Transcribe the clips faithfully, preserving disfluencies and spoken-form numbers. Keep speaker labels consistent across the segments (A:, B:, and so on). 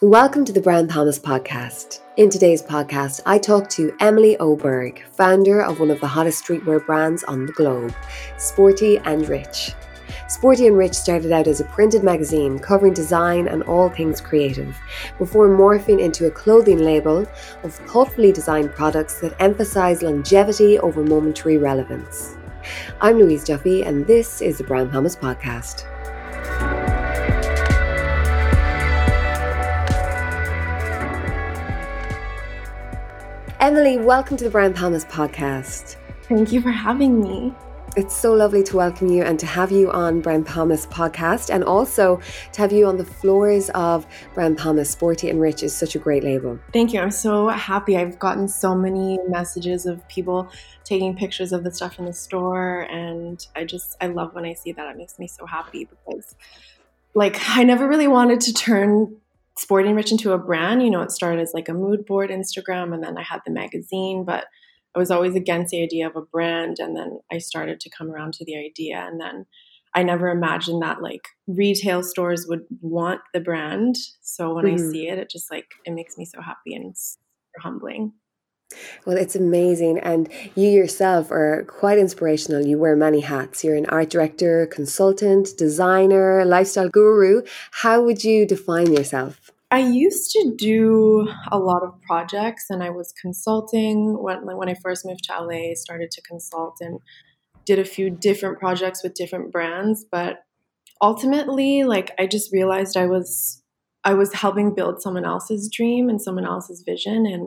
A: Welcome to the Brown Thomas podcast. In today's podcast, I talk to Emily Oberg, founder of one of the hottest streetwear brands on the globe, Sporty and Rich. Sporty and Rich started out as a printed magazine covering design and all things creative, before morphing into a clothing label of thoughtfully designed products that emphasize longevity over momentary relevance. I'm Louise Duffy, and this is the Brown Thomas podcast. Emily, welcome to the Brown Thomas podcast.
B: Thank you for having me.
A: It's so lovely to welcome you and to have you on Brown Thomas podcast, and also to have you on the floors of Brown Thomas. Sporty and Rich is such a great label.
B: Thank you. I'm so happy. I've gotten so many messages of people taking pictures of the stuff in the store, and I just, I love when I see that. It makes me so happy because, like, I never really wanted to turn Sporty and Rich into a brand. You know, it started as like a mood board Instagram, and then I had the magazine, but I was always against the idea of a brand. And then I started to come around to the idea. And then I never imagined that like retail stores would want the brand. So when mm-hmm. I see it, it just like, it makes me so happy and it's humbling.
A: Well, it's amazing. And you yourself are quite inspirational. You wear many hats. You're an art director, consultant, designer, lifestyle guru. How would you define yourself?
B: I used to do a lot of projects, and I was consulting. When, when I first moved to L A, I started to consult and did a few different projects with different brands. But ultimately, like, I just realized I was I was helping build someone else's dream and someone else's vision, and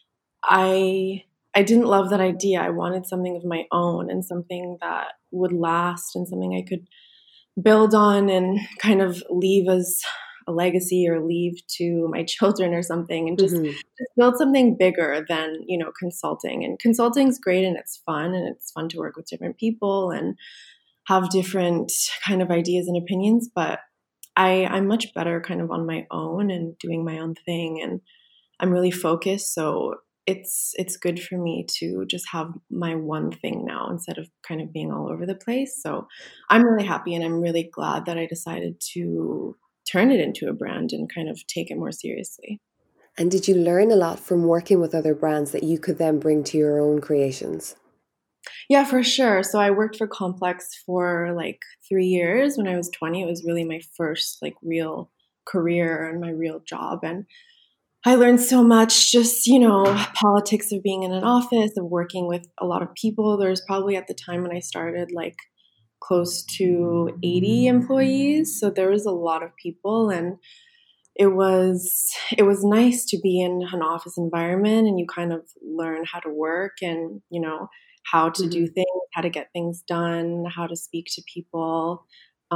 B: I I didn't love that idea. I wanted something of my own and something that would last and something I could build on and kind of leave as a legacy or leave to my children or something, and just, mm-hmm. just build something bigger than, you know, consulting. And consulting is great and it's fun, and it's fun to work with different people and have different kind of ideas and opinions. But I, I'm much better kind of on my own and doing my own thing, and I'm really focused. So it's it's good for me to just have my one thing now instead of kind of being all over the place. So I'm really happy, and I'm really glad that I decided to turn it into a brand and kind of take it more seriously.
A: And did you learn a lot from working with other brands that you could then bring to your own creations?
B: Yeah, for sure. So I worked for Complex for like three years. When I was twenty, it was really my first like real career and my real job. And I learned so much, just, you know, politics of being in an office, of working with a lot of people. There's probably at the time when I started like close to eighty employees. So there was a lot of people, and it was, it was nice to be in an office environment, and you kind of learn how to work and, you know, how to mm-hmm. do things, how to get things done, how to speak to people.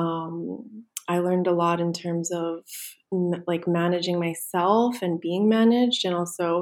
B: Um, I learned a lot in terms of like managing myself and being managed, and also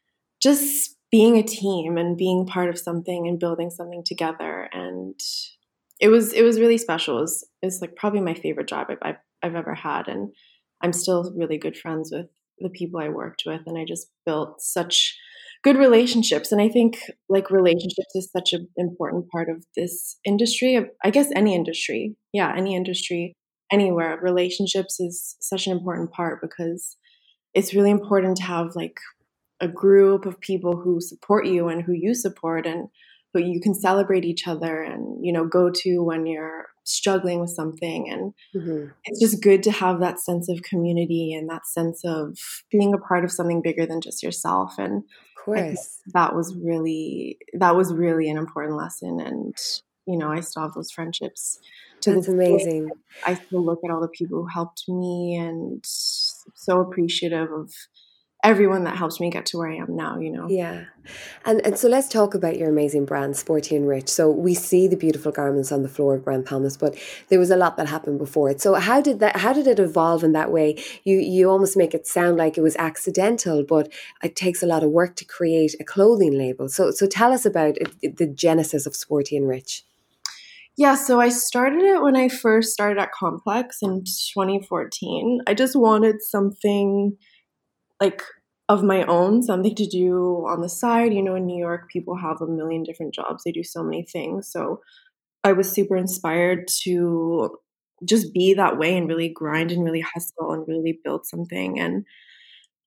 B: just being a team and being part of something and building something together. And It was it was really special. It was, it was like probably my favorite job I've, I've I've ever had, and I'm still really good friends with the people I worked with, and I just built such good relationships. And I think like relationships is such an important part of this industry. I guess any industry, yeah, any industry, anywhere. Relationships is such an important part because it's really important to have like a group of people who support you and who you support, and but you can celebrate each other and, you know, go to when you're struggling with something. And mm-hmm. it's just good to have that sense of community and that sense of being a part of something bigger than just yourself. And
A: of course,
B: that was really, that was really an important lesson. And, you know, I still have those friendships. To
A: That's amazing.
B: Day. I still look at all the people who helped me, and so appreciative of everyone that helps me get to where I am now, you know?
A: Yeah. And and so let's talk about your amazing brand, Sporty and Rich. So we see the beautiful garments on the floor of Brown Thomas, but there was a lot that happened before it. So how did that, how did it evolve in that way? You, you almost make it sound like it was accidental, but it takes a lot of work to create a clothing label. So, so tell us about it, the genesis of Sporty and Rich.
B: Yeah, so I started it when I first started at Complex in twenty fourteen. I just wanted something like of my own, something to do on the side. You know, in New York, people have a million different jobs. They do so many things. So I was super inspired to just be that way and really grind and really hustle and really build something. And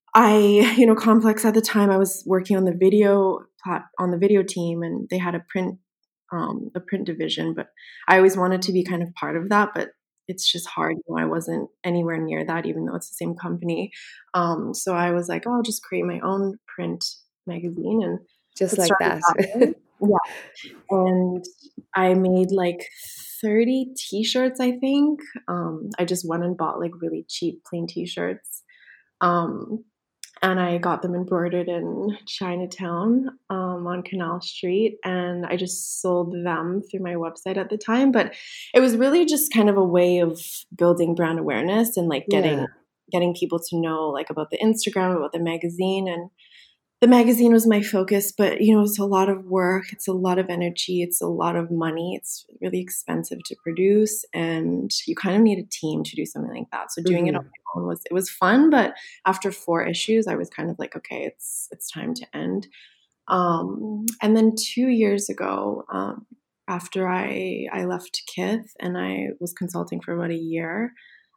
B: I, you know, Complex at the time, I was working on the video plat- on the video team, and they had a print, um, a print division. But I always wanted to be kind of part of that, but it's just hard. You know, I wasn't anywhere near that, even though it's the same company. Um, so I was like, oh, I'll just create my own print magazine, and
A: Just
B: it
A: like
B: started
A: that.
B: that way. Yeah, and I made like thirty T-shirts, I think. Um, I just went and bought like really cheap plain T-shirts. Um, and I got them embroidered in Chinatown um, on Canal Street, and I just sold them through my website at the time. But it was really just kind of a way of building brand awareness and like getting
A: Yeah.
B: getting people to know like about the Instagram, about the magazine. And the magazine was my focus, but you know, it's a lot of work, it's a lot of energy, it's a lot of money, it's really expensive to produce, and you kind of need a team to do something like that. So doing it on
A: Mhm.
B: my own was it was fun, but after four issues, I was kind of like, okay, it's it's time to end. Um, and then two years ago, um, after I I left Kith and I was consulting for about a year,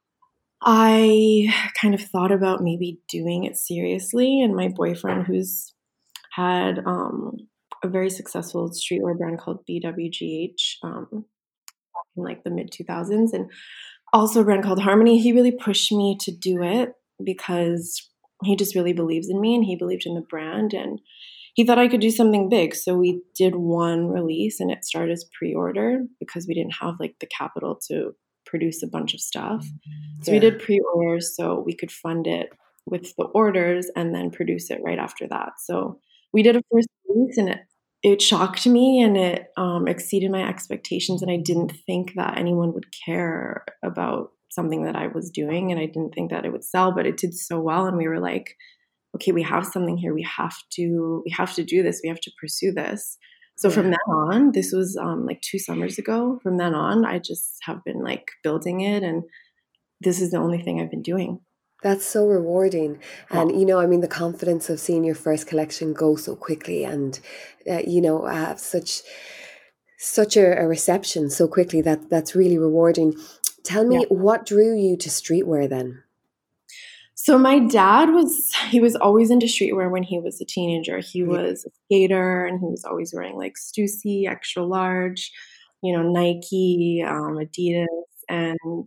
B: I kind of thought about maybe doing it seriously. And my boyfriend, who's had um, a very successful streetwear brand called B W G H um, in like the mid two thousands, and also a brand called Harmony, he really pushed me to do it because he just really believes in me and he believed in the brand, and he thought I could do something big. So we did one release, and it started as pre-order because we didn't have like the capital to produce a bunch of stuff. So we
A: Yeah.
B: did pre-order so we could fund it with the orders and then produce it right after that. So we did a first release, and it it shocked me, and it um, exceeded my expectations. And I didn't think that anyone would care about something that I was doing, and I didn't think that it would sell, but it did so well. And we were like, okay, we have something here. We have to we have to do this. We have to pursue this. So
A: Yeah.
B: from then on, this was um, like two summers ago. From then on, I just have been like building it, and this is the only thing I've been doing.
A: That's so rewarding.
B: Yeah.
A: And, you know, I mean, the confidence of seeing your first collection go so quickly and, uh, you know, have such such a, a reception so quickly, that that's really rewarding. Tell
B: Yeah.
A: me, what drew you to streetwear then?
B: So my dad was, he was always into streetwear when he was a teenager. He
A: Yeah.
B: was a skater, and he was always wearing like Stussy, extra large, you know, Nike, um, Adidas. And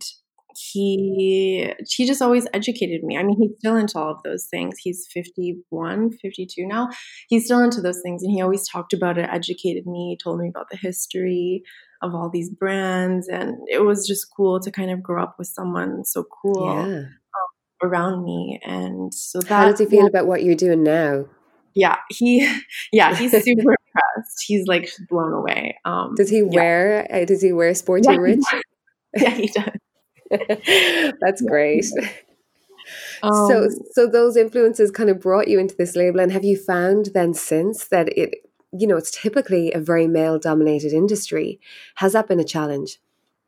B: he, he just always educated me. I mean, he's still into all of those things. He's fifty-one, fifty-two now. He's still into those things. And he always talked about it, educated me, told me about the history of all these brands. And it was just cool to kind of grow up with someone so cool
A: Yeah.
B: around me. And so
A: How does
B: that,
A: he feel about what you're doing now?
B: yeah, he, yeah, he's super impressed. He's like blown away. Um,
A: Does he
B: yeah,
A: wear, uh, does he wear Sporty
B: yeah,
A: and Rich?
B: yeah, he does.
A: That's
B: Yeah.
A: great. So,
B: Um,
A: so those influences kind of brought you into this label, and have you found then since that it, you know, it's typically a very male-dominated industry? Has that been a challenge?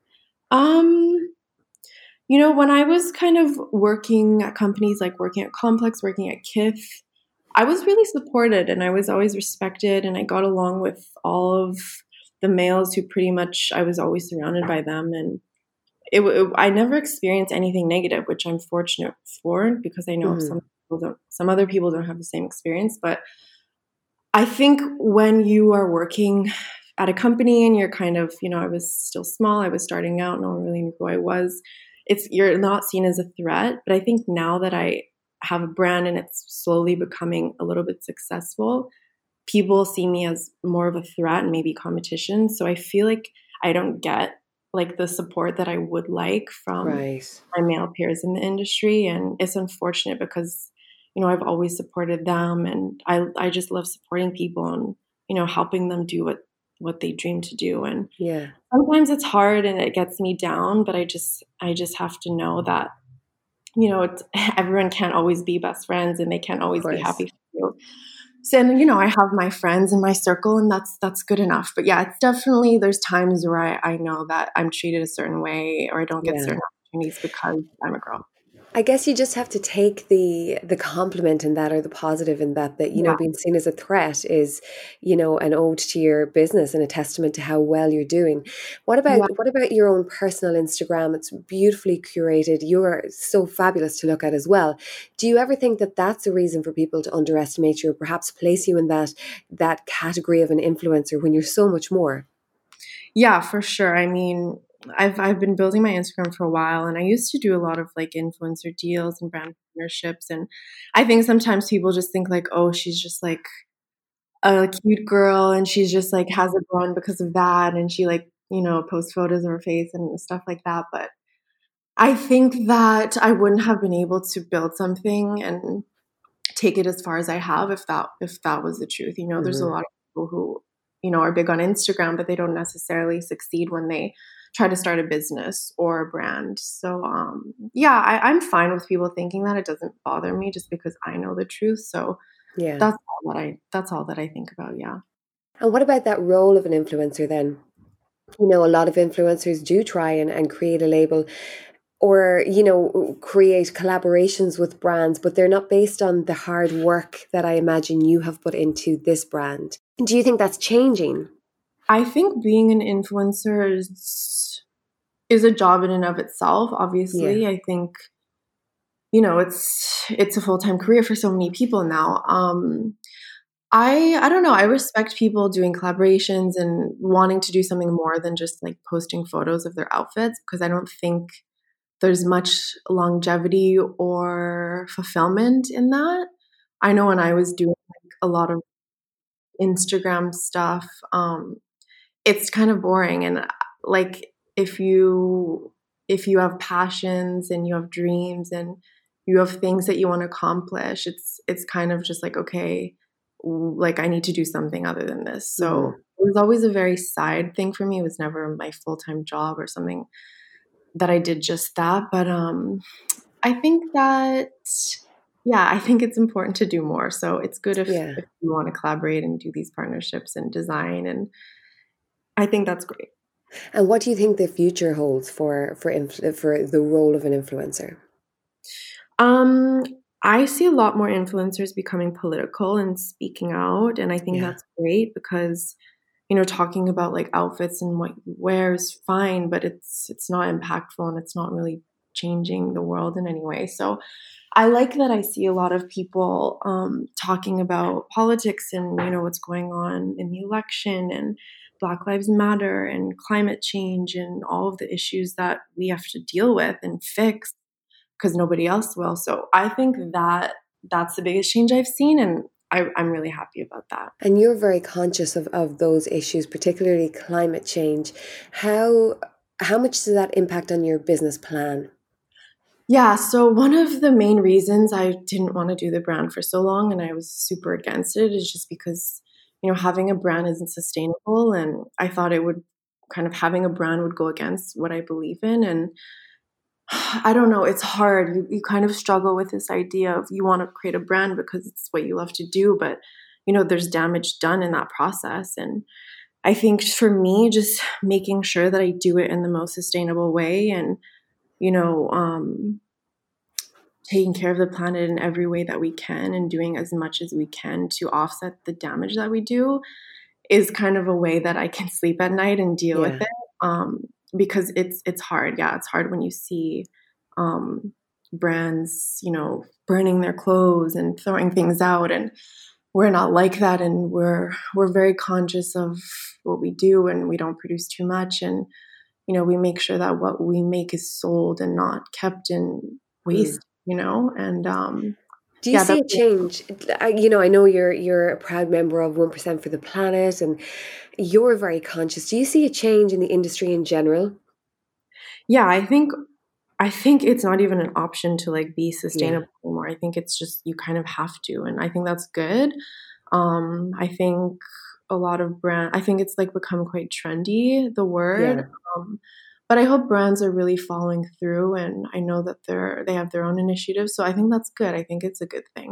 B: um, you know, when I was kind of working at companies like working at Complex, working at Kith, I was really supported and I was always respected, and I got along with all of the males who pretty much, I was always surrounded by them. And it, it I never experienced anything negative, which I'm fortunate for, because I know some
A: Mhm.
B: people don't, some other people don't have the same experience. But I think when you are working at a company and you're kind of, you know, I was still small, I was starting out, no one really knew who I was. It's, you're not seen as a threat. But I think now that I have a brand and it's slowly becoming a little bit successful, people see me as more of a threat and maybe competition. So I feel like I don't get like the support that I would like from
A: Right.
B: my male peers in the industry. And it's unfortunate because, you know, I've always supported them, and I I just love supporting people and, you know, helping them do what what they dream to do. And
A: Yeah.
B: sometimes it's hard and it gets me down, but I just I just have to know that, you know, it's, everyone can't always be best friends and they can't
A: Of
B: always be
A: course.
B: happy for you. So, and, you know, I have my friends in my circle, and that's that's good enough. But yeah, it's definitely, there's times where I, I know that I'm treated a certain way or I don't get
A: Yeah.
B: certain opportunities because I'm a girl.
A: I guess you just have to take the the compliment in that, or the positive in that, that, you know,
B: Yeah.
A: being seen as a threat is, you know, an ode to your business and a testament to how well you're doing. What about
B: Yeah.
A: what about your own personal Instagram? It's beautifully curated. You're so fabulous to look at as well. Do you ever think that that's a reason for people to underestimate you, or perhaps place you in that that category of an influencer when you're so much more?
B: Yeah, for sure. I mean, I've I've been building my Instagram for a while, and I used to do a lot of like influencer deals and brand partnerships. And I think sometimes people just think like, oh, she's just like a cute girl, and she's just like has a brand because of that, and she like, you know, posts photos of her face and stuff like that. But I think that I wouldn't have been able to build something and take it as far as I have if that if that was the truth. You know, there's a
A: Hmm.
B: lot of people who, you know, are big on Instagram, but they don't necessarily succeed when they try to start a business or a brand. So um yeah, I, I'm fine with people thinking that. It doesn't bother me just because I know the truth. So
A: Yeah.
B: that's all that I that's all that I think about, yeah.
A: And what about that role of an influencer then? You know, a lot of influencers do try and, and create a label, or, you know, create collaborations with brands, but they're not based on the hard work that I imagine you have put into this brand. Do you think that's changing?
B: I think being an influencer is is a job in and of itself,
A: Yeah.
B: obviously. I think, you know, it's it's a full-time career for so many people now. Um I I don't know. I respect people doing collaborations and wanting to do something more than just like posting photos of their outfits, because I don't think there's much longevity or fulfillment in that. I know when I was doing like a lot of Instagram stuff, um, it's kind of boring. And uh, like if you if you have passions and you have dreams and you have things that you want to accomplish, it's it's kind of just like, okay, like I need to do something other than this. So
A: Hmm.
B: it was always a very side thing for me. It was never my full-time job or something that I did just that. But um I think that, yeah, I think it's important to do more. So it's good if,
A: Yeah.
B: if you want to collaborate and do these partnerships and design. And I think that's great.
A: And what do you think the future holds for for influ- for the role of an influencer?
B: Um, I see a lot more influencers becoming political and speaking out, and I think
A: Yeah.
B: that's great because, you know, talking about like outfits and what you wear is fine, but it's it's not impactful and it's not really changing the world in any way. So I like that I see a lot of people um, talking about politics and, you know, what's going on in the election and Black Lives Matter and climate change and all of the issues that we have to deal with and fix because nobody else will. So I think that that's the biggest change I've seen, and I, I'm really happy about that.
A: And you're very conscious of, of those issues, particularly climate change. How how much does that impact on your business plan?
B: Yeah, so one of the main reasons I didn't want to do the brand for so long and I was super against it is just because, you know, having a brand isn't sustainable. And I thought it would kind of having a brand would go against what I believe in. And I don't know, it's hard. You, you kind of struggle with this idea of you want to create a brand because it's what you love to do, but, you know, there's damage done in that process. And I think for me, just making sure that I do it in the most sustainable way and, you know, um, taking care of the planet in every way that we can and doing as much as we can to offset the damage that we do is kind of a way that I can sleep at night and deal with
A: Yeah.
B: it. Um, because it's it's hard. Yeah, it's hard when you see um, brands, you know, burning their clothes and throwing things out, and we're not like that, and we're we're very conscious of what we do, and we don't produce too much, and you know, we make sure that what we make is sold and not kept in
A: Mm.
B: waste. You know, and um,
A: Do you
B: yeah,
A: see
B: that's
A: a change? I- You know, I know you're you're a proud member of one percent for the planet, and you're very conscious. Do you see a change in the industry in general?
B: yeah. I think I think it's not even an option to like be
A: Yeah.
B: sustainable anymore. I think it's just you kind of have to, and I think that's good. Um, I think a lot of brand. I think it's like become quite trendy, the word.
A: Yeah.
B: Um, but I hope brands are really following through, and I know that they're they have their own initiatives. So I think that's good. I think it's a good thing.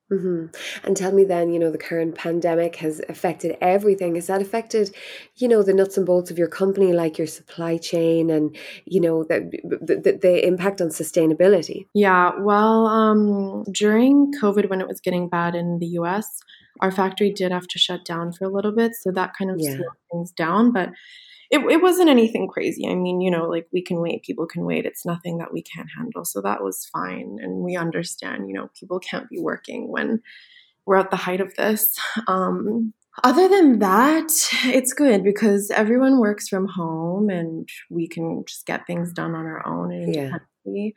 A: hmm And tell me then, you know, the current pandemic has affected everything. Has that affected, you know, the nuts and bolts of your company, like your supply chain and, you know, the, the, the impact on sustainability?
B: Yeah, well, um, during COVID, when it was getting bad in the U S, our factory did have to shut down for a little bit. So that kind of slowed
A: Yeah,
B: things down. But it, it wasn't anything crazy. I mean, you know, like we can wait, people can wait. It's nothing that we can't handle. So that was fine. And we understand, you know, people can't be working when we're at the height of this. Um, other than that, it's good because everyone works from home and we can just get things done on our own and
A: yeah.
B: independently.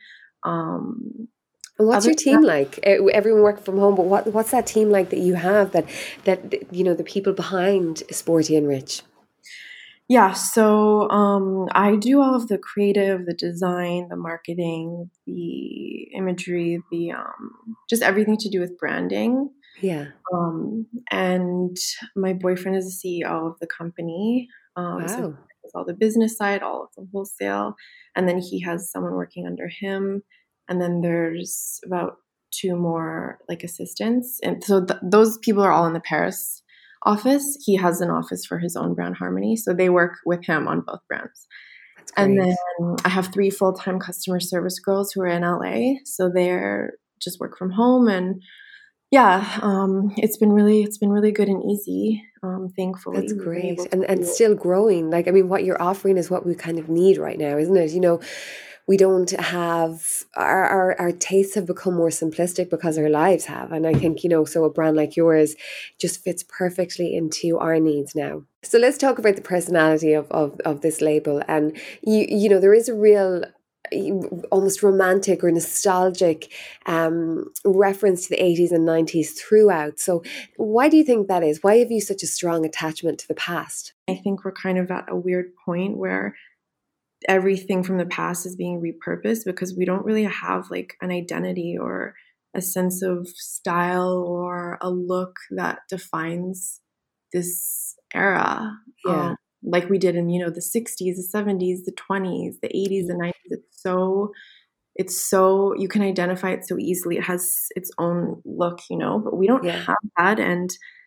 B: Um,
A: And what's
B: other
A: your
B: than
A: team like? Uh, Everyone working from home, but what what's that team like that you have that that you know the people behind Sporty and Rich?
B: Yeah, so um, I do all of the creative, the design, the marketing, the imagery, the um, just everything to do with branding.
A: Yeah.
B: Um, and my boyfriend is the C E O of the company, um, so he
A: Wow.
B: does all the business side, all of the wholesale, and then he has someone working under him, and then there's about two more like assistants, and so th- those people are all in the Paris office. He has an office for his own brand, Harmony, so they work with him on both brands.
A: That's
B: And then
A: great.
B: I have three full-time customer service girls who are in L A, so they're just work from home. And yeah, um, it's been really it's been really good and easy. Um, thankfully,
A: That's
B: we've been
A: great.
B: able to
A: And and
B: do it.
A: still growing. Like, I mean, what you're offering is what we kind of need right now, isn't it? You know, we don't have our, our our tastes have become more simplistic because our lives have. And I think, you know, so a brand like yours just fits perfectly into our needs now. So let's talk about the personality of of, of this label. And you you know, there is a real almost romantic or nostalgic um, reference to the eighties and nineties throughout. So why do you think that is? Why have you such a strong attachment to the past?
B: I think we're kind of at a weird point where everything from the past is being repurposed because we don't really have like an identity or a sense of style or a look that defines this era.
A: Yeah.
B: Um, like we did in, you know, the sixties, the seventies, the twenties, the eighties, the nineties. It's so it's so you can identify it so easily. It has its own look, you know, but we don't
A: Yeah.
B: have that. And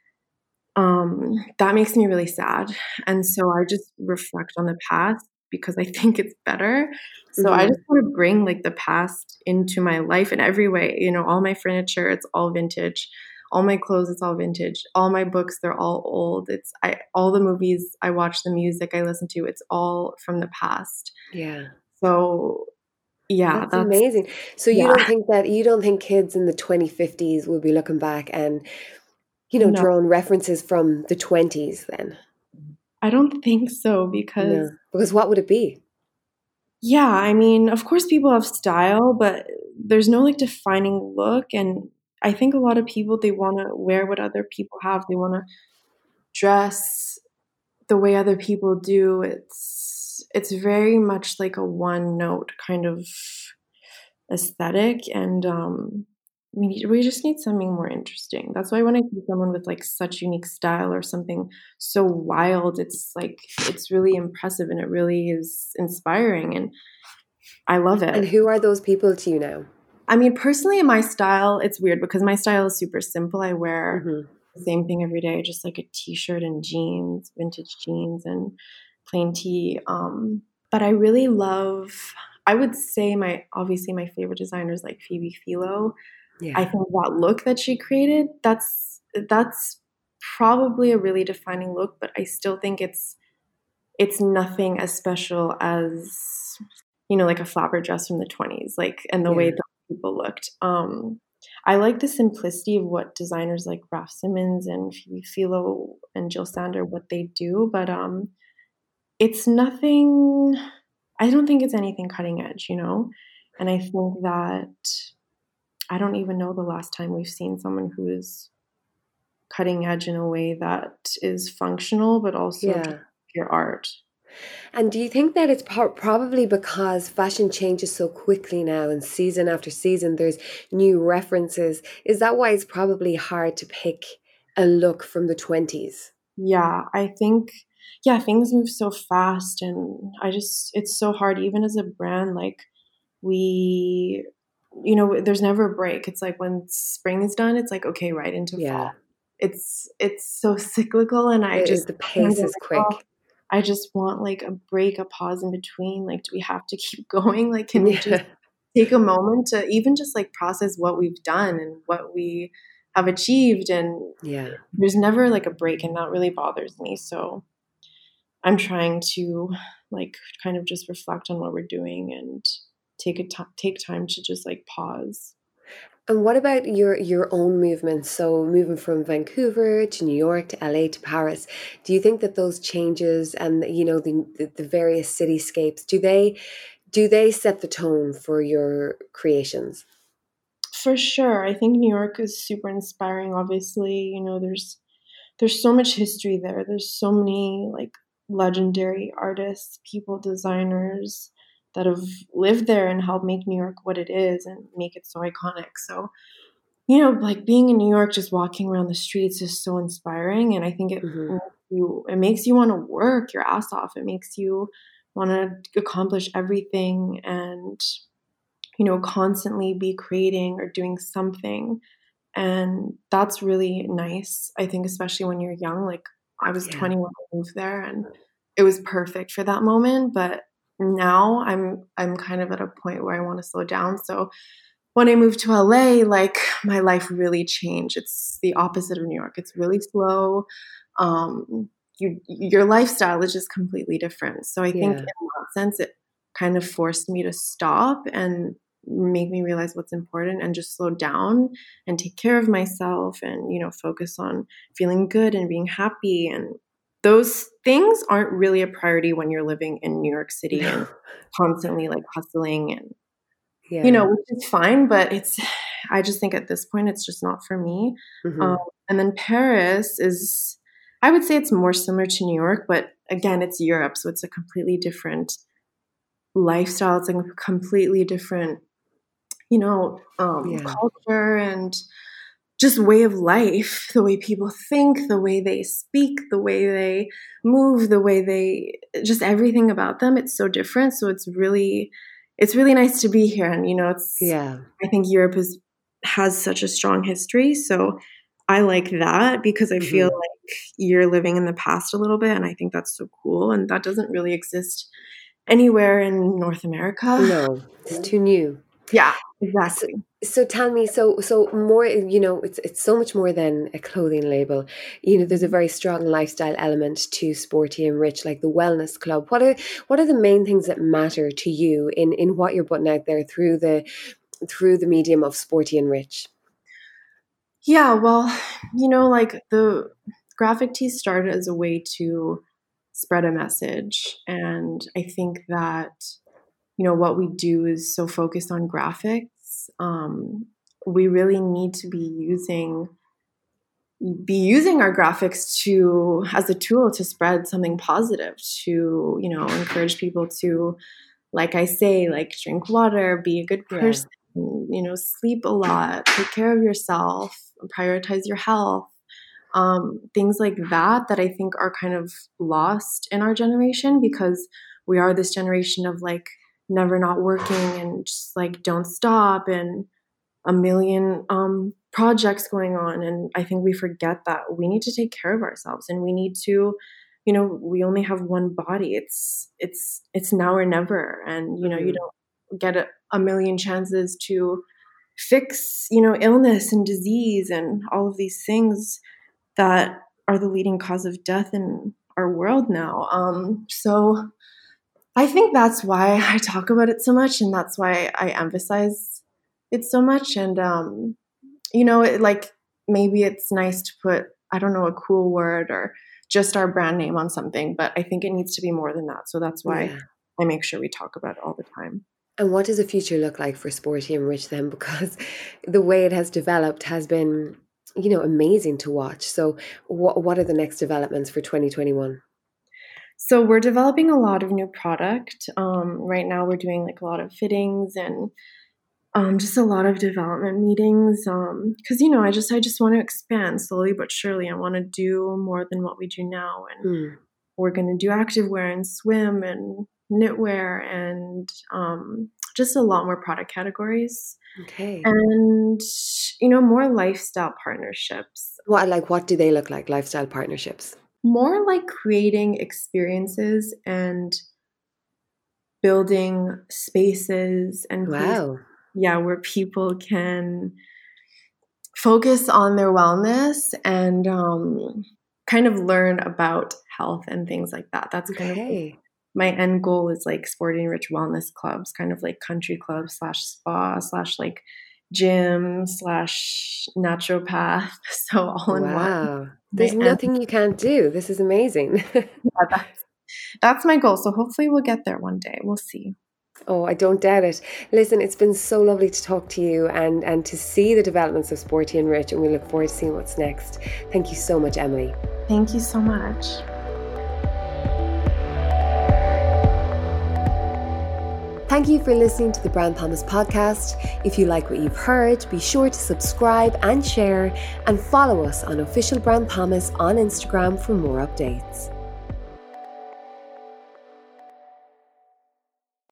B: um, that makes me really sad. And so I just reflect on the past because I think it's better. So I just
A: hmm
B: want to bring like the past into my life in every way. You know, all my furniture, it's all vintage. All my clothes, it's all vintage. All my books, they're all old. It's I all the movies I watch, the music I listen to, it's all from the past.
A: Yeah.
B: So yeah,
A: That's
B: that's
A: amazing. So you
B: yeah.
A: don't think that you don't think kids in the twenty fifties will be looking back and, you know,
B: No,
A: drawing references from the twenties then?
B: I don't think so because
A: No. Because what would it be?
B: yeah, I mean, of course people have style, but there's no like defining look. And I think a lot of people they want to wear what other people have. They want to dress the way other people do. It's it's very much like a one note kind of aesthetic, and um we need, we just need something more interesting. That's why when I see someone with like such unique style or something so wild, it's like it's really impressive and it really is inspiring and I love
A: And
B: it.
A: who are those people to you now?
B: I mean, personally, in my style, it's weird because my style is super simple. I wear
A: hmm
B: the same thing every day, just like a t-shirt and jeans, vintage jeans and plain tee. Um, but I really love, I would say my, obviously my favorite designer is like Phoebe Philo. I
A: Yeah.
B: think that look that she created, that's, that's probably a really defining look, but I still think it's, it's nothing as special as, you know, like a flapper dress from the twenties, like, and the way
A: Yeah.
B: that people looked. Um, I like the simplicity of what designers like Raf Simons and Phoebe Philo and Jill Sander, what they do, but um, it's nothing, I don't think it's anything cutting edge, you know? And I think that I don't even know the last time we've seen someone who is cutting edge in a way that is functional, but also just
A: Yeah.
B: pure art.
A: And do you think that it's pro- probably because fashion changes so quickly now and season after season there's new references? Is that why it's probably hard to pick a look from the twenties?
B: Yeah, I think yeah, things move so fast and I just it's so hard even as a brand like we you know, there's never a break. It's like when spring is done, it's like, okay, right into
A: Yeah.
B: fall. It's, it's so cyclical. And I
A: It,
B: just,
A: the pace is quick.
B: I just want like a break, a pause in between. Like, do we have to keep going? Like, can we just take a moment to even just like process what we've done and what we have achieved? And
A: yeah,
B: there's never like a break, and that really bothers me. So I'm trying to like kind of just reflect on what we're doing and take a t- take time to just like pause.
A: And what about your your own movements? So moving from Vancouver to New York to L A to Paris, do you think that those changes and you know the the, the various cityscapes, do they do they set the tone for your creations?
B: For sure. I think New York is super inspiring. Obviously, you know, there's there's so much history there. There's so many like legendary artists, people, designers that have lived there and helped make New York what it is and make it so iconic. So, you know, like being in New York, just walking around the streets is so inspiring. And I think it
A: Mm-hmm.
B: makes you, it makes you want to work your ass off. It makes you want to accomplish everything and, you know, constantly be creating or doing something. And that's really nice. I think, especially when you're young, like I was
A: Yeah.
B: twenty when I moved there and it was perfect for that moment. But now I'm, I'm kind of at a point where I want to slow down. So when I moved to L A, like my life really changed. It's the opposite of New York. It's really slow. Um, you, your lifestyle is just completely different. So I think
A: Yeah.
B: in that sense, it kind of forced me to stop and make me realize what's important and just slow down and take care of myself and, you know, focus on feeling good and being happy. And those things aren't really a priority when you're living in New York City and constantly like hustling and,
A: Yeah.
B: you know, which is fine, but it's, I just think at this point, it's just not for me.
A: Mm-hmm.
B: Um, and then Paris is, I would say it's more similar to New York, but again, it's Europe. So it's a completely different lifestyle. It's like a completely different, you know, um,
A: Yeah.
B: culture and just way of life, the way people think, the way they speak, the way they move, the way they, just everything about them. It's so different. So it's really, it's really nice to be here. And, you know, it's,
A: Yeah.
B: I think Europe is, has such a strong history. So I like that because I feel
A: Mm-hmm.
B: like you're living in the past a little bit. And I think that's so cool. And that doesn't really exist anywhere in North America.
A: No, it's too new.
B: Yeah, exactly.
A: So, so tell me, so so more, you know, it's it's so much more than a clothing label. You know, there's a very strong lifestyle element to Sporty and Rich, like the wellness club. What are what are the main things that matter to you in in what you're putting out there through the through the medium of Sporty and Rich?
B: Yeah, well, you know, like the graphic tees started as a way to spread a message. And I think that, you know, what we do is so focused on graphics. Um, we really need to be using be using our graphics to as a tool to spread something positive, to, you know, encourage people to, like I say, like drink water, be a good person, yeah. you know, sleep a lot, take care of yourself, prioritize your health. Um, things like that, that I think are kind of lost in our generation because we are this generation of like never not working and just like don't stop and a million um, projects going on. And I think we forget that we need to take care of ourselves and we need to, you know, we only have one body. It's, it's, it's now or never. And, you know,
A: Mm-hmm.
B: you don't get a, a million chances to fix, you know, illness and disease and all of these things that are the leading cause of death in our world now. Um, so I think that's why I talk about it so much, and that's why I emphasize it so much. And, um, you know, it, like maybe it's nice to put, I don't know, a cool word or just our brand name on something, but I think it needs to be more than that. So that's why
A: Yeah.
B: I make sure we talk about it all the time.
A: And what does the future look like for Sporty and Rich then? Because the way it has developed has been, you know, amazing to watch. So what what are the next developments for twenty twenty-one?
B: So we're developing a lot of new product. Um, right now we're doing like a lot of fittings and um, just a lot of development meetings. Um, cause you know, I just, I just want to expand slowly but surely. I want to do more than what we do now. And
A: Hmm.
B: we're going to do activewear and swim and knitwear, and um, just a lot more product categories.
A: Okay.
B: And, you know, more lifestyle partnerships.
A: What, like, what do they look like, lifestyle partnerships?
B: More like creating experiences and building spaces and places,
A: Wow.
B: yeah, where people can focus on their wellness and um, kind of learn about health and things like that. That's kind of like
A: Okay.
B: my end goal is like Sporty and Rich wellness clubs, kind of like country clubs slash spa slash like gym slash naturopath. So all in one.
A: Wow.
B: My
A: There's
B: end,
A: nothing you can't do. This is amazing.
B: yeah, that's, that's my goal. So hopefully we'll get there one day. We'll see.
A: Oh, I don't doubt it. Listen, it's been so lovely to talk to you and, and to see the developments of Sporty and Rich, and we look forward to seeing what's next. Thank you so much, Emily.
B: Thank you so much.
A: Thank you for listening to the Brown Thomas podcast. If you like what you've heard, be sure to subscribe and share, and follow us on Official Brown Thomas on Instagram for more updates.